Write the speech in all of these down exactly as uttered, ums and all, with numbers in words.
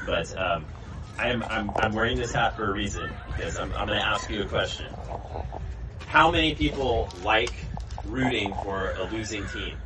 But um, I'm, I'm I'm wearing this hat for a reason, because I'm I'm going to ask you a question. How many people like rooting for a losing team?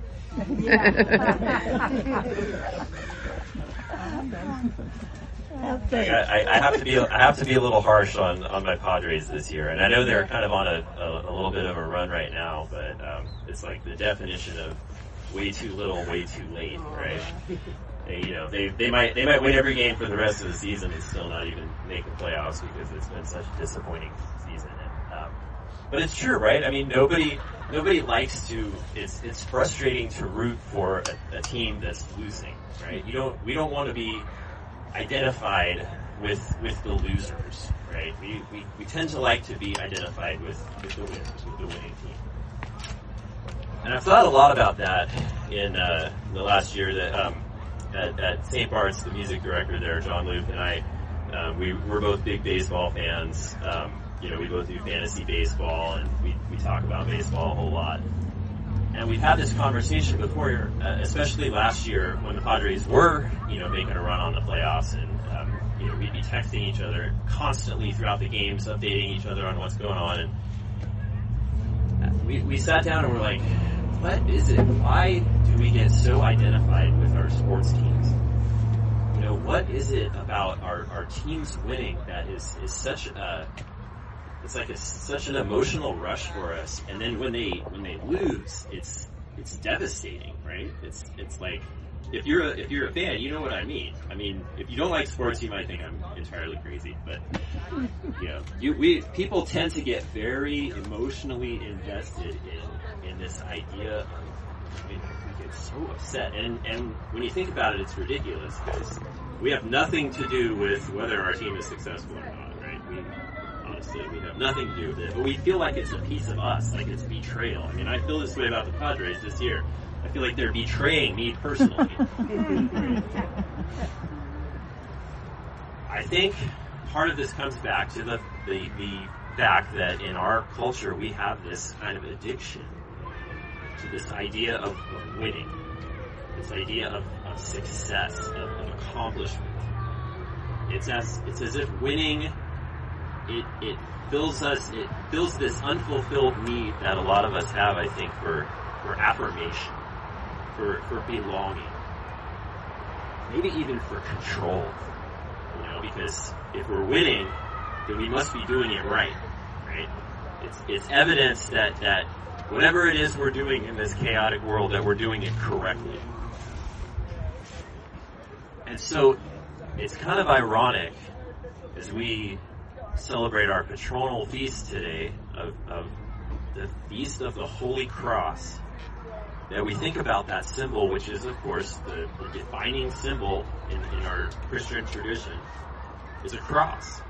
I, I have to be I have to be a little harsh on, on my Padres this year, and I know they're kind of on a, a, a little bit of a run right now, but um, it's like the definition of way too little, way too late, right? They, you know, they they might they might win every game for the rest of the season and still not even make the playoffs because it's been such a disappointing season. And, um, but it's true, right? I mean, nobody nobody likes to. It's it's frustrating to root for a, a team that's losing, right? You don't we don't want to be identified with with the losers, right? We, we we tend to like to be identified with, with the winners, with the winning team. And I've thought a lot about that in uh, the last year that um, at, at Saint Bart's, the music director there, John Luke, and I, um, we we're both big baseball fans. Um, you know, we both do fantasy baseball, and we we talk about baseball a whole lot. And we've had this conversation before, uh, especially last year when the Padres were, you know, making a run on the playoffs, and um, you know, we'd be texting each other constantly throughout the games, updating each other on what's going on. And we we sat down and we're like, what is it? Why do we get so identified with our sports teams? You know, what is it about our, our teams winning that is is such a It's like it's such an emotional rush for us, and then when they when they lose, it's it's devastating, right? It's it's like if you're a, if you're a fan, you know what I mean. I mean, if you don't like sports, you might think I'm entirely crazy, but you know, you we people tend to get very emotionally invested in in this idea of, I mean, we get so upset, and and when you think about it, it's ridiculous because we have nothing to do with whether our team is successful or not, right? We Honestly, we have nothing to do with it, but we feel like it's a piece of us, like it's betrayal. I mean, I feel this way about the Padres this year. I feel like they're betraying me personally. I think part of this comes back to the, the, the fact that in our culture we have this kind of addiction to this idea of, of winning, this idea of, of success, of, of accomplishment. It's as, it's as if winning It, it fills us, it fills this unfulfilled need that a lot of us have, I think, for, for affirmation, for, for belonging, maybe even for control, you know, because if we're winning, then we must be doing it right, right? It's, it's evidence that, that whatever it is we're doing in this chaotic world, that we're doing it correctly. And so, it's kind of ironic as we celebrate our patronal feast today of, of the Feast of the Holy Cross, that we think about that symbol, which is, of course, the, the defining symbol in, in our Christian tradition, is a cross.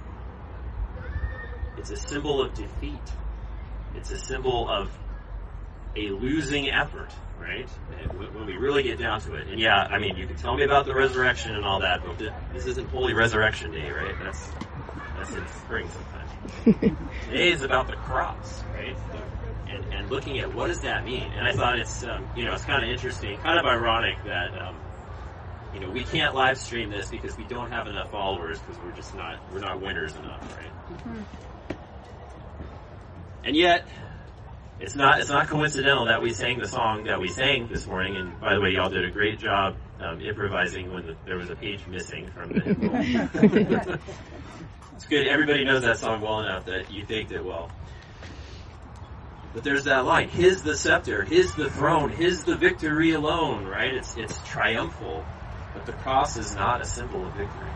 It's a symbol of defeat. It's a symbol of a losing effort, right? When we really get down to it. And yeah, I mean, you can tell me about the resurrection and all that, but this isn't Holy Resurrection Day, right? That's That's in spring sometime. Today is about the cross, right? And and looking at what does that mean? And I thought it's um, you know it's kind of interesting, kind of ironic that um, you know we can't live stream this because we don't have enough followers because we're just not we're not winners enough, right? Mm-hmm. And yet, it's not it's not coincidental that we sang the song that we sang this morning. And by the way, y'all did a great job um, improvising when the, there was a page missing from the hymn. It's good. Everybody knows that song well enough that you think that well. But there's that line, his the scepter, his the throne, his the victory alone, right? It's it's triumphal. But the cross is not a symbol of victory.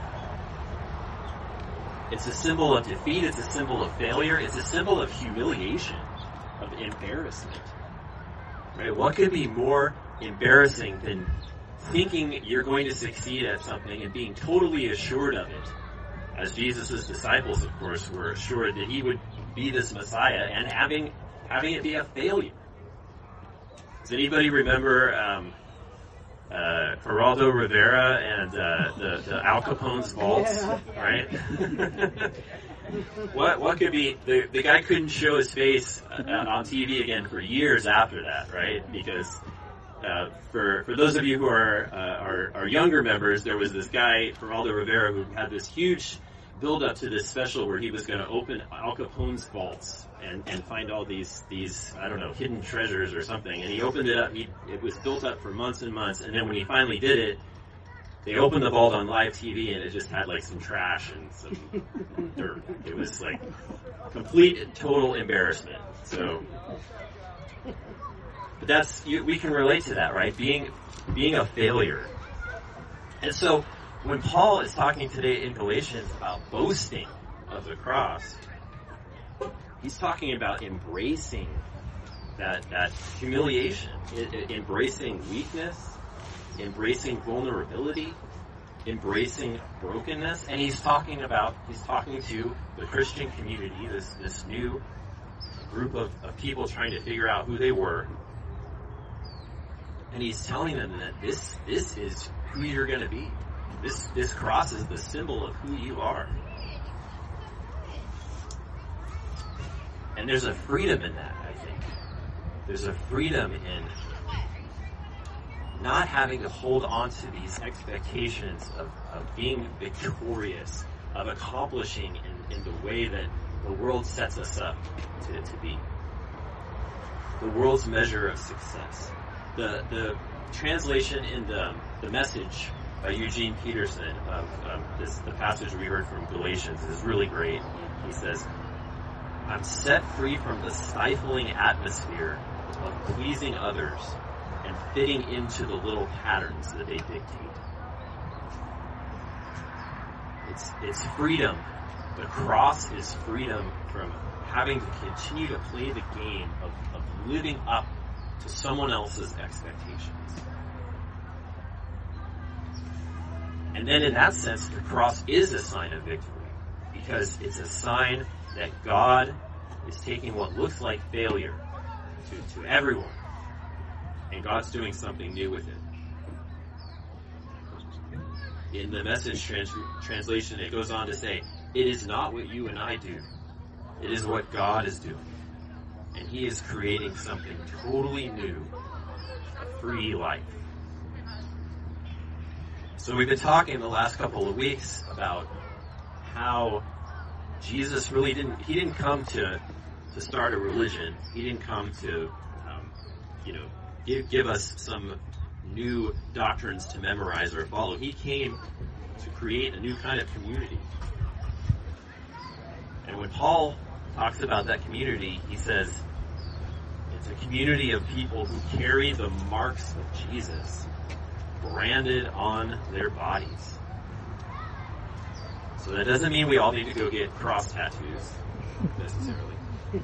It's a symbol of defeat, it's a symbol of failure, it's a symbol of humiliation, of embarrassment. Right? What could be more embarrassing than thinking you're going to succeed at something and being totally assured of it? As Jesus' disciples, of course, were assured that he would be this Messiah, and having having it be a failure. Does anybody remember um, uh, Geraldo Rivera and uh, the, the Al Capone's vaults? Right? what what could be the the guy couldn't show his face uh, on T V again for years after that, right? Because uh, for for those of you who are, uh, are are younger members, there was this guy, Geraldo Rivera, who had this huge build up to this special where he was going to open Al Capone's vaults and, and find all these these I don't know hidden treasures or something. And he opened it up. He, it was built up for months and months. And then when he finally did it, they opened the vault on live T V and it just had like some trash and some dirt. It was like complete and total embarrassment. So, but that's you, we can relate to that, right? Being being a failure. And so, when Paul is talking today in Galatians about boasting of the cross, he's talking about embracing that that humiliation, I, I, embracing weakness, embracing vulnerability, embracing brokenness, and he's talking about he's talking to the Christian community, this this new group of, of people trying to figure out who they were, and he's telling them that this this is who you're going to be. This this cross is the symbol of who you are. And there's a freedom in that, I think. There's a freedom in not having to hold on to these expectations of, of being victorious, of accomplishing in, in the way that the world sets us up to, to be. The world's measure of success. The the translation in the, the Message by Eugene Peterson of um, this the passage we heard from Galatians is really great. He says, "I'm set free from the stifling atmosphere of pleasing others and fitting into the little patterns that they dictate." It's it's freedom. The cross is freedom from having to continue to play the game of, of living up to someone else's expectations. And then in that sense, the cross is a sign of victory, because it's a sign that God is taking what looks like failure to, to everyone, and God's doing something new with it. In the Message trans- translation, it goes on to say, "It is not what you and I do. It is what God is doing. And He is creating something totally new, a free life." So we've been talking the last couple of weeks about how Jesus really didn't, He didn't come to, to start a religion. He didn't come to, um, you know, give, give us some new doctrines to memorize or follow. He came to create a new kind of community. And when Paul talks about that community, he says it's a community of people who carry the marks of Jesus branded on their bodies. So that doesn't mean we all need to go get cross tattoos, necessarily.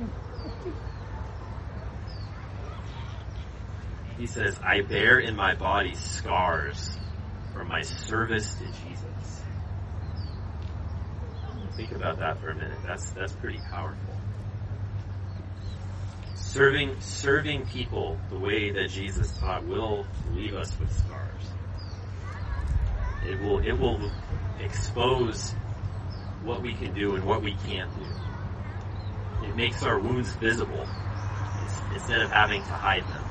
He says, "I bear in my body scars from my service to Jesus." Think about that for a minute. That's that's pretty powerful. Serving serving people the way that Jesus taught will leave us with scars. It will it will expose what we can do and what we can't do. It makes our wounds visible instead of having to hide them.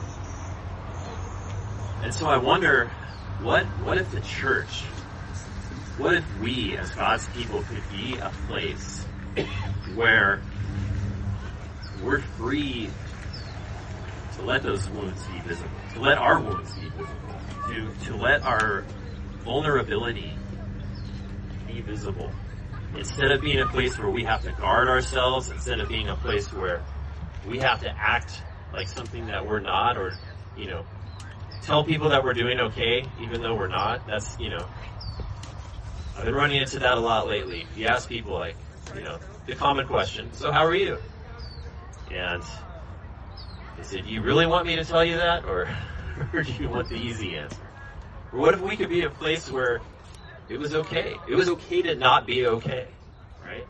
And so I wonder, what what if the church, what if we as God's people could be a place where we're free to let those wounds be visible, to let our wounds be visible, to, to let our vulnerability be visible. Instead of being a place where we have to guard ourselves, instead of being a place where we have to act like something that we're not, or, you know, tell people that we're doing okay, even though we're not. That's, you know, I've been running into that a lot lately. You ask people, like, you know, the common question, "So how are you?" And they said, "Do you really want me to tell you that, or, or do you want the easy answer?" Or what if we could be a place where it was okay? It was okay to not be okay, right?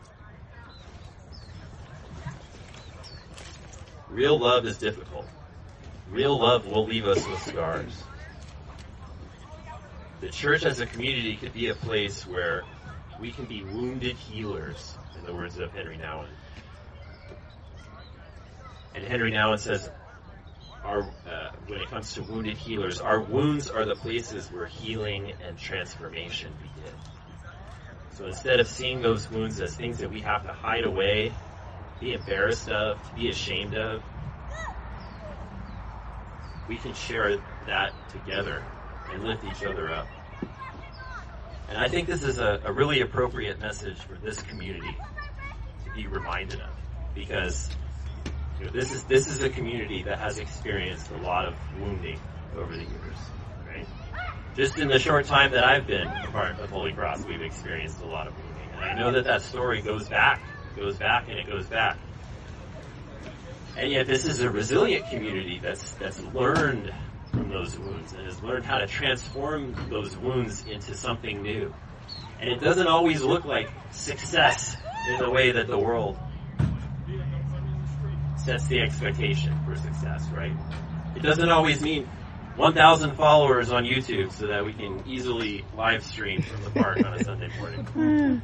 Real love is difficult. Real love will leave us with scars. The church as a community could be a place where we can be wounded healers, in the words of Henry Nouwen. And Henry Nouwen says, our uh, when it comes to wounded healers, our wounds are the places where healing and transformation begin. So instead of seeing those wounds as things that we have to hide away, be embarrassed of, be ashamed of, we can share that together and lift each other up. And I think this is a, a really appropriate message for this community to be reminded of, because you know, this is this is a community that has experienced a lot of wounding over the years, right? Just in the short time that I've been a part of Holy Cross, we've experienced a lot of wounding, and I know that that story goes back, goes back, and it goes back. And yet, this is a resilient community that's that's learned from those wounds and has learned how to transform those wounds into something new. And it doesn't always look like success in the way that the world sets the expectation for success, right? It doesn't always mean one thousand followers on YouTube so that we can easily live stream from the park on a Sunday morning.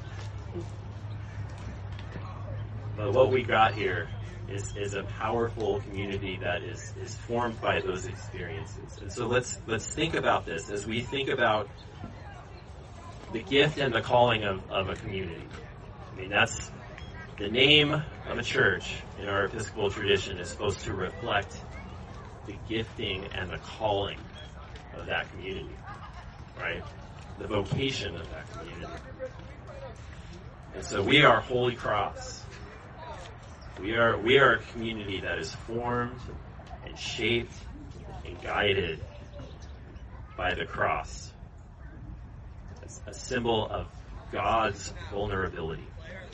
But what we got here is, is a powerful community that is, is formed by those experiences. And so let's let's think about this as we think about the gift and the calling of, of a community. I mean, that's the name of a church in our Episcopal tradition is supposed to reflect the gifting and the calling of that community, right? The vocation of that community. And so we are Holy Cross. We are we are a community that is formed and shaped and guided by the cross. It's a symbol of God's vulnerability.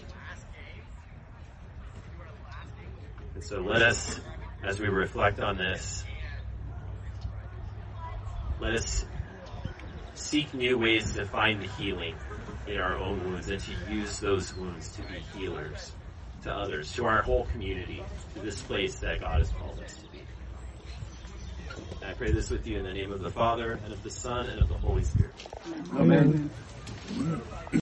And so let us, as we reflect on this, let us seek new ways to find the healing in our own wounds and to use those wounds to be healers to others, to our whole community, to this place that God has called us to be. And I pray this with you in the name of the Father, and of the Son, and of the Holy Spirit. Amen.